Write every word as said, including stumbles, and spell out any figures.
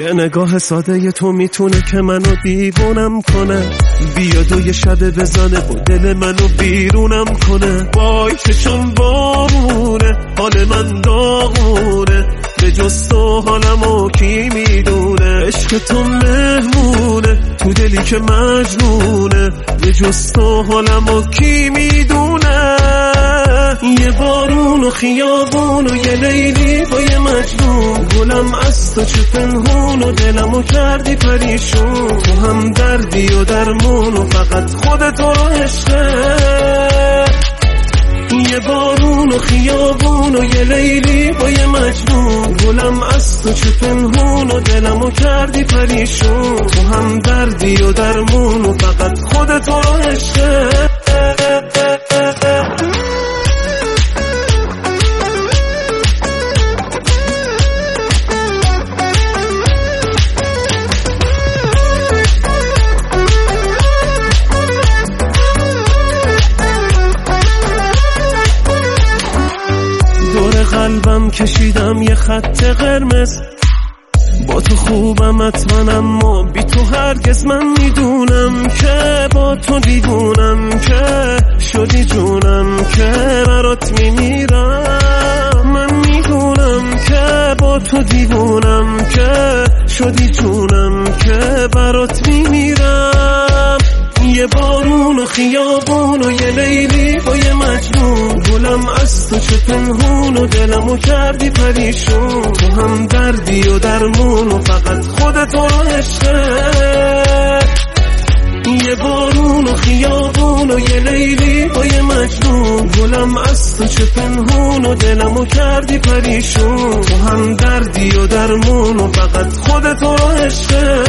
یه نگاه ساده تو میتونه که منو دیوونم کنه، بیاد و یه شبه بزنه با دل منو بیرونم کنه. وای چشم بارونه، حال من داغونه، به جز تو حالمو کی میدونه. عشق تو مهمونه تو دلی که مجنونه، به جز تو حالمو کی میدونه. یه بارون و خیابون و یه لیلی با یه مجنون، گلم از تو چه پنهون و دلمو کردی پریشون. تو هم دردی و درمون و فقط خودت رو عشقه. یه بارون و خیابون و یه لیلی با یه مجنون، گلم از تو چه پنهون و دلمو کردی پریشون. تو هم دردی و درمون و فقط خودت رو عشقه. قلبم کشیدم یه خط قرمز، با تو خوبم حتما اما بی تو هرگز. من میدونم که با تو دیوونم، که شدی جونم که برات میمیرم. من میدونم که با تو دیوونم، که شدی جونم که برات میمیرم. یه بارون و خیابون و یه لیلی با یه مجنون، گلم از تو چه پنهون و دلمو کردی پریشون. تو هم دردی و درمون و فقط خودت رو عشقه. یه بارون و خیابون و یه لیلی با یه مجنون، گلم از تو چه پنهون و دلمو کردی پریشون. تو هم دردی و درمون و فقط خودت رو عشقه.